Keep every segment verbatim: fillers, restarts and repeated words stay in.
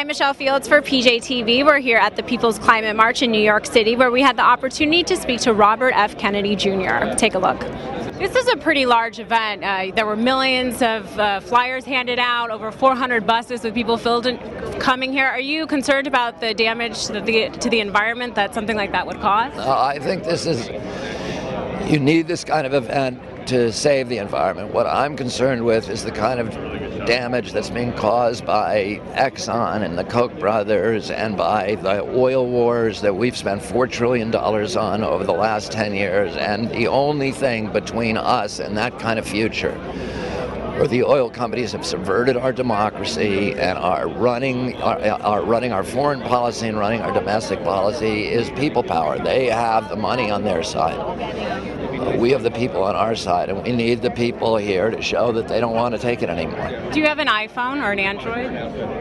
Michelle Fields for P J T V. We're here at the People's Climate March in New York City, where we had the opportunity to speak to Robert F. Kennedy Junior Take a look. This is a pretty large event. Uh, there were millions of uh, flyers handed out, over four hundred buses with people filled in, coming here. Are you concerned about the damage to the, to the environment that something like that would cause? Uh, I think this is, you need this kind of event to save the environment. What I'm concerned with is the kind of damage that's being caused by Exxon and the Koch brothers and by the oil wars that we've spent four trillion dollars on over the last ten years. And the only thing between us and that kind of future, where the oil companies have subverted our democracy and are running are, are running our foreign policy and running our domestic policy, is people power. They have the money on their side. We have the people on our side, and we need the people here to show that they don't want to take it anymore. Do you have an iPhone or an Android?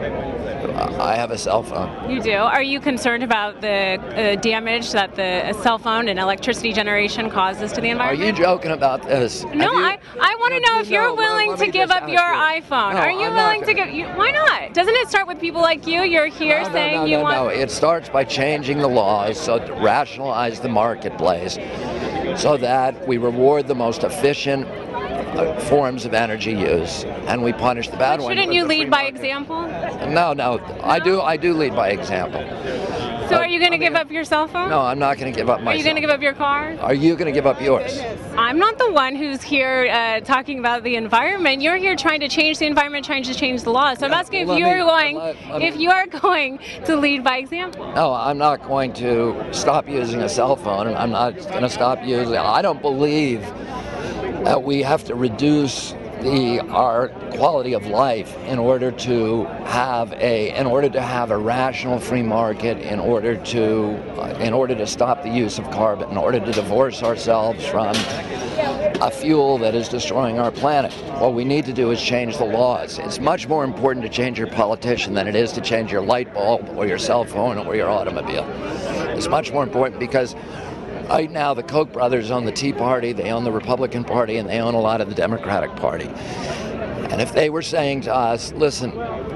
I have a cell phone. You do? Are you concerned about the uh, damage that the cell phone and electricity generation causes to the environment? Are you joking about this? No, you, I, I want to know if you're know, willing to give up your iPhone. No, Are you I'm willing not to give? You, why not? Doesn't it start with people like you? You're here no, no, saying no, you no, want. No, it starts by changing the laws so to rationalize the marketplace, so that we reward the most efficient uh, forms of energy use, and we punish the bad ones. Shouldn't you lead by example? No, no, I do. I do lead by example. So are you going to give up your cell phone? No, I'm not going to give up my. Are you going to give up your car? Are you going to give up yours? I'm not the one who's here uh, talking about the environment. You're here trying to change the environment, trying to change the laws. So I'm asking if you're going, let, let if you are going to lead by example. No, I'm not going to stop using a cell phone, and I'm not going to stop using. I don't believe that we have to reduce the our quality of life in order to have a in order to have a rational free market, in order to uh, in order to stop the use of carbon, in order to divorce ourselves from a fuel that is destroying our planet. What we need to do is change the laws. It's much more important to change your politician than it is to change your light bulb or your cell phone or your automobile. It's much more important because right now, the Koch brothers own the Tea Party, they own the Republican Party, and they own a lot of the Democratic Party. And if they were saying to us, listen,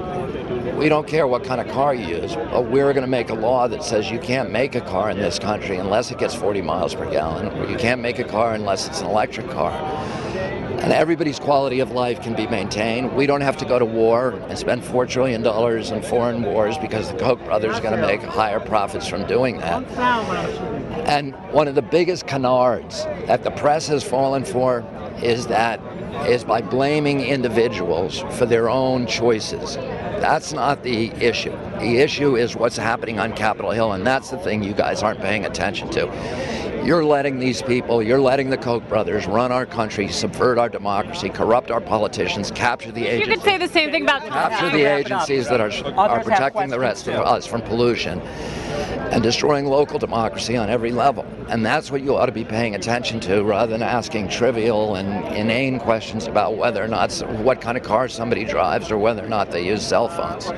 we don't care what kind of car you use, but we're going to make a law that says you can't make a car in this country unless it gets forty miles per gallon, or you can't make a car unless it's an electric car. And everybody's quality of life can be maintained. We don't have to go to war and spend four trillion dollars in foreign wars because the Koch brothers are going to make higher profits from doing that. And one of the biggest canards that the press has fallen for is that is by blaming individuals for their own choices. That's not the issue. The issue is what's happening on Capitol Hill, and that's the thing you guys aren't paying attention to. You're letting these people, you're letting the Koch brothers run our country, subvert our democracy, corrupt our politicians, capture the agencies. You could say the same thing about capture the agencies that are are protecting the rest of us from pollution and destroying local democracy on every level. And that's what you ought to be paying attention to, rather than asking trivial and inane questions about whether or not what kind of car somebody drives or whether or not they use cell phones.